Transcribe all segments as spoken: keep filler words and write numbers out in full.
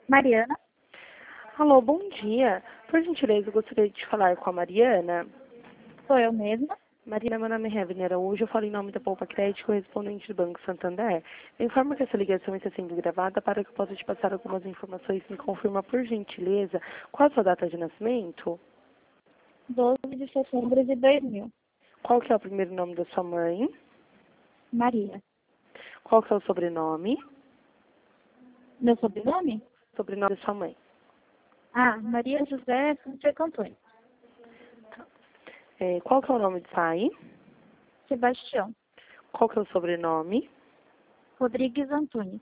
Mariana? Alô, bom dia. Por gentileza, eu gostaria de falar com a Mariana. Sou eu mesma. Mariana, meu nome é Revene Araújo, eu falo em nome da Poupa Crédito, correspondente do Banco Santander. Eu informo que essa ligação está sendo gravada para que eu possa te passar algumas informações. Me confirma, por gentileza, qual a sua data de nascimento? doze de setembro de dois mil. Qual que é o primeiro nome da sua mãe? Maria. Qual que é o sobrenome? Meu sobrenome? Sobrenome da sua mãe. Ah, Maria José Fonseca Antônio. É, qual que é o nome do pai? Sebastião. Qual que é o sobrenome? Rodrigues Antunes.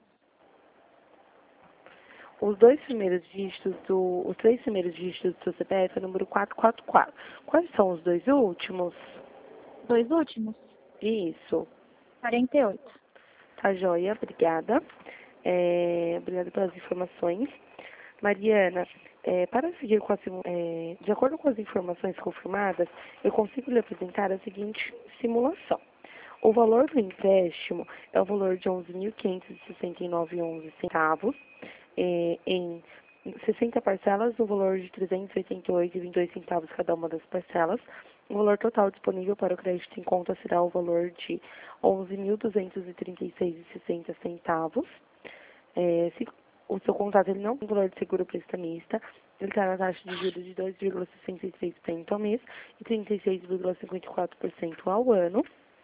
Os dois primeiros dígitos do, os três primeiros dígitos do seu C P F é o número quatrocentos e quarenta e quatro. Quais são os dois últimos? Dois últimos? Isso. quarenta e oito. Tá joia, obrigada. É, obrigada pelas informações. Mariana, é, para seguir com a, simu- é, de acordo com as informações confirmadas, eu consigo lhe apresentar a seguinte simulação. O valor do empréstimo é o valor de onze mil quinhentos e sessenta e nove vírgula onze centavos, é, em sessenta parcelas, no valor de trezentos e oitenta e oito vírgula vinte e dois centavos cada uma das parcelas. O valor total disponível para o crédito em conta será o valor de onze mil duzentos e trinta e seis vírgula sessenta centavos. É, se o seu contrato ele não tem valor de seguro prestamista, ele está na taxa de juros de dois vírgula sessenta e três por cento ao mês e trinta e seis vírgula cinquenta e quatro por cento ao ano.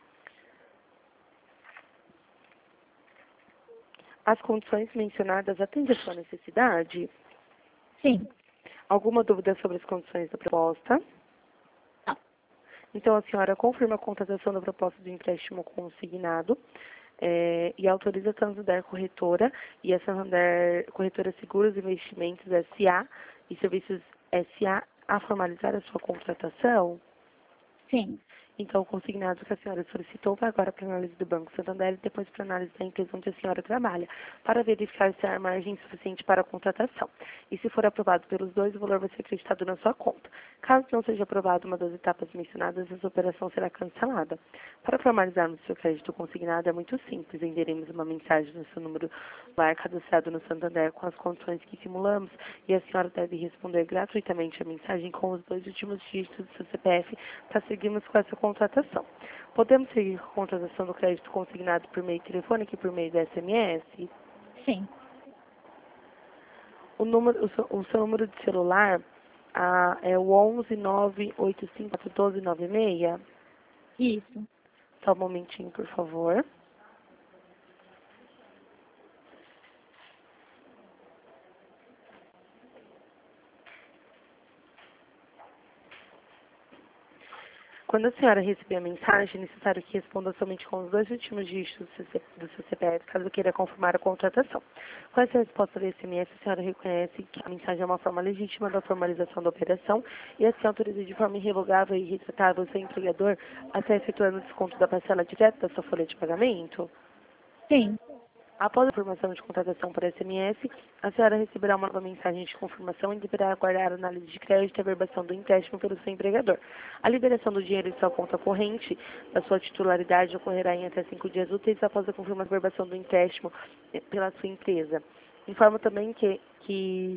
As condições mencionadas atendem a sua necessidade? Sim. Alguma dúvida sobre as condições da proposta? Não. Então, a senhora confirma a contratação da proposta do empréstimo consignado é, e autoriza a Santander Corretora e a Santander Corretora Seguros e Investimentos S A e Serviços S A a formalizar a sua contratação? Sim. Então, o consignado que a senhora solicitou vai agora para a análise do Banco Santander e depois para a análise da empresa onde a senhora trabalha, para verificar se há margem suficiente para a contratação. E se for aprovado pelos dois, o valor vai ser acreditado na sua conta. Caso não seja aprovado uma das etapas mencionadas, essa operação será cancelada. Para formalizarmos seu crédito consignado, é muito simples. Enviaremos uma mensagem no seu número celular cadastrado no Santander com as condições que simulamos e a senhora deve responder gratuitamente a mensagem com os dois últimos dígitos do seu C P F para seguirmos com essa contratação. Podemos seguir com a contratação do crédito consignado por meio telefônico e por meio do S M S? Sim. O, número, o, seu, o seu número de celular ah, é o onze nove oito cinco quatro um dois nove seis? Isso. Só um momentinho, por favor. Quando a senhora receber a mensagem, é necessário que responda somente com os dois últimos dígitos do seu do seu C P F, caso queira confirmar a contratação. Com essa resposta do S M S, a senhora reconhece que a mensagem é uma forma legítima da formalização da operação e assim autoriza de forma irrevogável e irretratável o seu empregador até efetuando o desconto da parcela direta da sua folha de pagamento? Sim. Após a informação de contratação por S M S, a senhora receberá uma nova mensagem de confirmação e deverá aguardar a análise de crédito e a verbação do empréstimo pelo seu empregador. A liberação do dinheiro em sua conta corrente da sua titularidade ocorrerá em até cinco dias úteis após a confirmação da verbação do empréstimo eh, pela sua empresa. Informo também que, que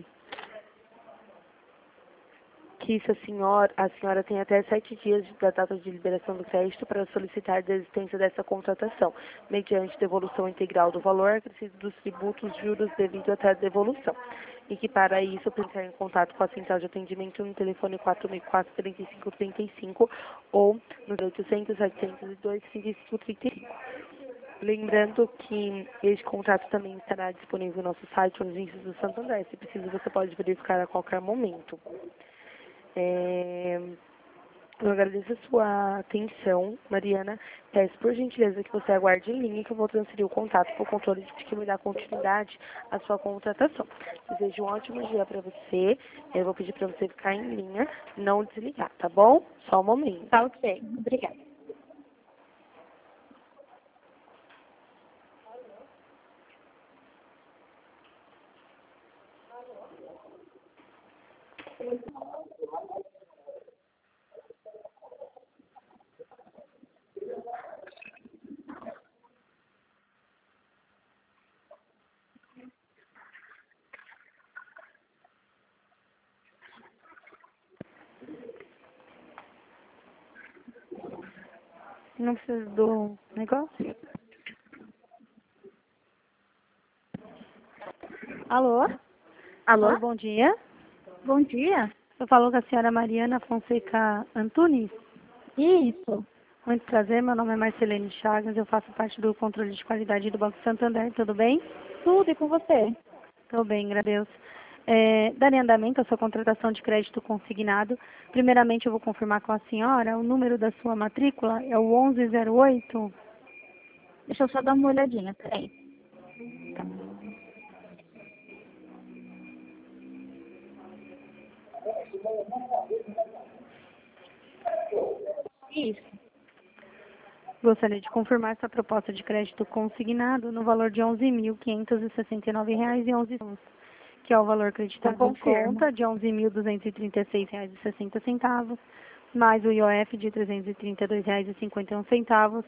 que isso a senhora, a senhora tem até sete dias da data de liberação do crédito para solicitar a desistência dessa contratação, mediante devolução integral do valor acrescido dos tributos, juros devido até a devolução. E que para isso, para entrar em contato com a central de atendimento no telefone quatro mil e quatro, trinta e cinco trinta e cinco ou no oitocentos, setecentos e dois, trinta e cinco trinta e cinco. Lembrando que este contrato também estará disponível no nosso site, no Agências do Santander. Se preciso, você pode verificar a qualquer momento. É, eu agradeço a sua atenção, Mariana. Peço por gentileza que você aguarde em linha que eu vou transferir o contato para o controle de que me dá continuidade à sua contratação. Desejo um ótimo dia para você. Eu vou pedir para você ficar em linha, não desligar, tá bom? Só um momento. Tá ok. Obrigada. Não precisa do negócio? Alô? Alô? Oi, bom dia. Bom dia. Eu falo com a senhora Mariana Fonseca Antunes. Isso. Muito prazer, meu nome é Marcelene Chagas, eu faço parte do controle de qualidade do Banco Santander, tudo bem? Tudo e com você? Tudo bem, graças a Deus. É, darei andamento à sua contratação de crédito consignado. Primeiramente, eu vou confirmar com a senhora o número da sua matrícula, é o onze zero oito. Deixa eu só dar uma olhadinha, peraí. Isso. Gostaria de confirmar essa proposta de crédito consignado no valor de onze mil quinhentos e sessenta e nove reais e onze centavos, que é o valor acreditado Eu em confirmo. conta de onze mil duzentos e trinta e seis reais e sessenta centavos, mais o I O F de trezentos e trinta e dois reais e cinquenta e um centavos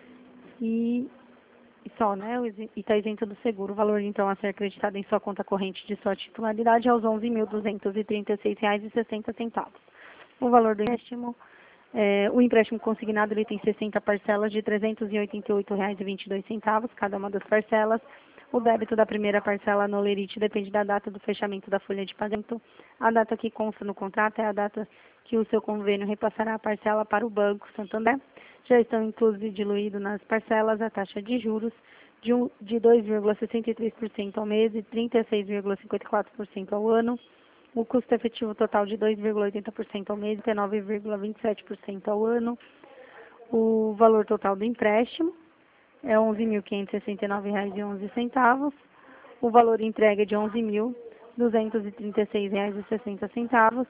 e, e só, né? o isi- E está isento do seguro. O valor, então, a ser acreditado em sua conta corrente de sua titularidade é os onze mil duzentos e trinta e seis reais e sessenta centavos. O valor do empréstimo, é, o empréstimo consignado ele tem sessenta parcelas de trezentos e oitenta e oito reais e vinte e dois centavos, cada uma das parcelas. O débito da primeira parcela no lerite depende da data do fechamento da folha de pagamento. A data que consta no contrato é a data que o seu convênio repassará a parcela para o Banco Santander. Já estão inclusos e diluídos nas parcelas a taxa de juros de, um, de dois vírgula sessenta e três por cento ao mês e trinta e seis vírgula cinquenta e quatro por cento ao ano. O custo efetivo total de dois vírgula oitenta por cento ao mês e dezenove vírgula vinte e sete por cento ao ano. O valor total do empréstimo é onze mil quinhentos e sessenta e nove reais e onze centavos. O valor entregue é de onze mil duzentos e trinta e seis reais e sessenta centavos.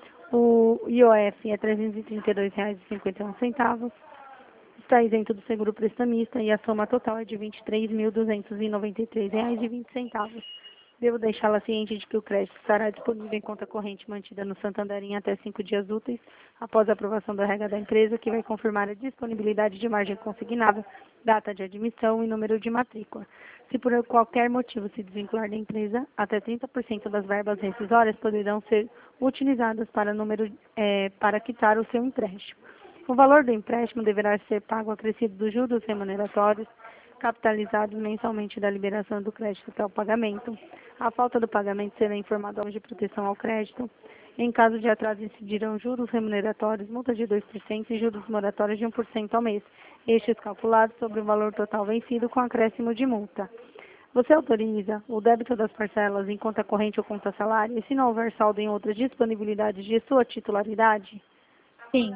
O I O F é trezentos e trinta e dois reais e cinquenta e um centavos. Está isento do seguro prestamista e a soma total é de vinte e três mil duzentos e noventa e três reais e vinte centavos. Devo deixá-la ciente de que o crédito estará disponível em conta corrente mantida no Santander em até cinco dias úteis, após a aprovação da regra da empresa, que vai confirmar a disponibilidade de margem consignável, data de admissão e número de matrícula. Se por qualquer motivo se desvincular da empresa, até trinta por cento das verbas rescisórias poderão ser utilizadas para, número, eh, para quitar o seu empréstimo. O valor do empréstimo deverá ser pago acrescido dos juros remuneratórios, capitalizados mensalmente da liberação do crédito até o pagamento. A falta do pagamento será informado ao órgão de proteção ao crédito. Em caso de atraso, incidirão juros remuneratórios, multa de dois por cento e juros moratórios de um por cento ao mês, estes calculados sobre o valor total vencido com acréscimo de multa. Você autoriza o débito das parcelas em conta corrente ou conta salário, e se não houver saldo em outras disponibilidades de sua titularidade? Sim.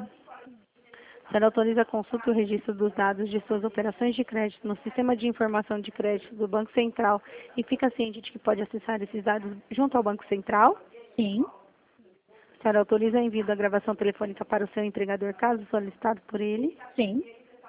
A senhora autoriza a consulta e o registro dos dados de suas operações de crédito no Sistema de Informação de Crédito do Banco Central e fica ciente de que pode acessar esses dados junto ao Banco Central? Sim. A senhora autoriza o envio da gravação telefônica para o seu empregador, caso solicitado por ele? Sim.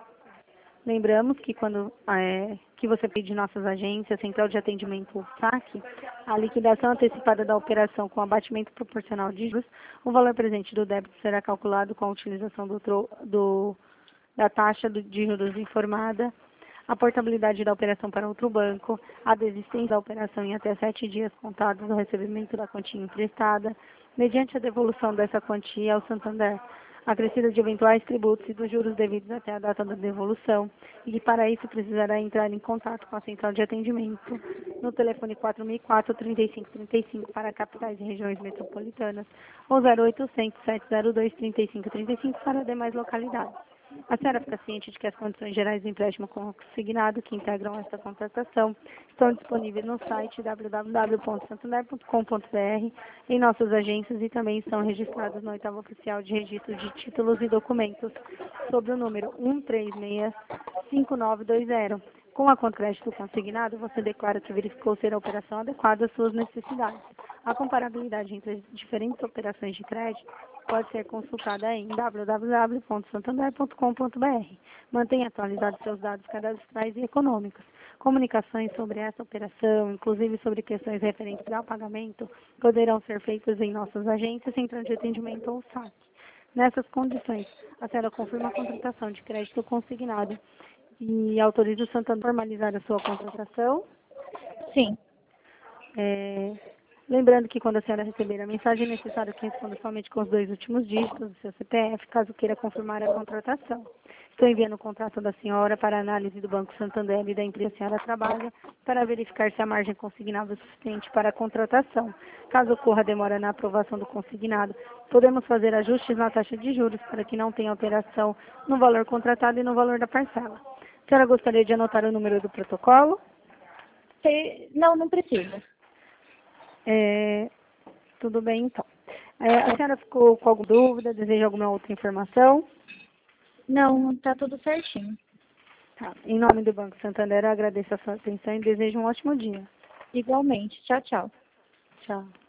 Lembramos que quando é, que você pede nossas agências, Central de Atendimento ou saque, a liquidação antecipada da operação com abatimento proporcional de juros, o valor presente do débito será calculado com a utilização do, tro, do, da taxa do, de juros informada, a portabilidade da operação para outro banco, a desistência da operação em até sete dias contados do recebimento da quantia emprestada, mediante a devolução dessa quantia ao Santander, acrescida de eventuais tributos e dos juros devidos até a data da devolução, e que para isso precisará entrar em contato com a central de atendimento no telefone quatro mil e quatro, trinta e cinco trinta e cinco para capitais e regiões metropolitanas, ou zero oitocentos, sete zero dois, trinta e cinco trinta e cinco para demais localidades. A senhora fica ciente de que as condições gerais do empréstimo consignado que integram esta contratação estão disponíveis no site w w w ponto santander ponto com ponto b r, em nossas agências e também estão registrados no oitavo oficial de registro de títulos e documentos, sob o número um três seis cinco nove dois zero. Com a conta crédito consignado, você declara que verificou ser a operação adequada às suas necessidades. A comparabilidade entre as diferentes operações de crédito pode ser consultada em w w w ponto santander ponto com ponto b r. Mantenha atualizados seus dados cadastrais e econômicos. Comunicações sobre essa operação, inclusive sobre questões referentes ao pagamento, poderão ser feitas em nossas agências, central de atendimento ou saque. Nessas condições, a senhora confirma a contratação de crédito consignado e autoriza o Santander a formalizar a sua contratação. Sim. É, lembrando que quando a senhora receber a mensagem, é necessário que responda somente com os dois últimos dígitos do seu C P F, caso queira confirmar a contratação. Estou enviando o contrato da senhora para análise do Banco Santander e da empresa que a senhora trabalha para verificar se a margem consignada é suficiente para a contratação. Caso ocorra demora na aprovação do consignado, podemos fazer ajustes na taxa de juros para que não tenha alteração no valor contratado e no valor da parcela. A senhora gostaria de anotar o número do protocolo? Se- Não, não precisa. É, tudo bem, então. É, a senhora ficou com alguma dúvida? Deseja alguma outra informação? Não, tá tudo certinho. Tá. Em nome do Banco Santander, eu agradeço a sua atenção e desejo um ótimo dia. Igualmente. Tchau, tchau. Tchau.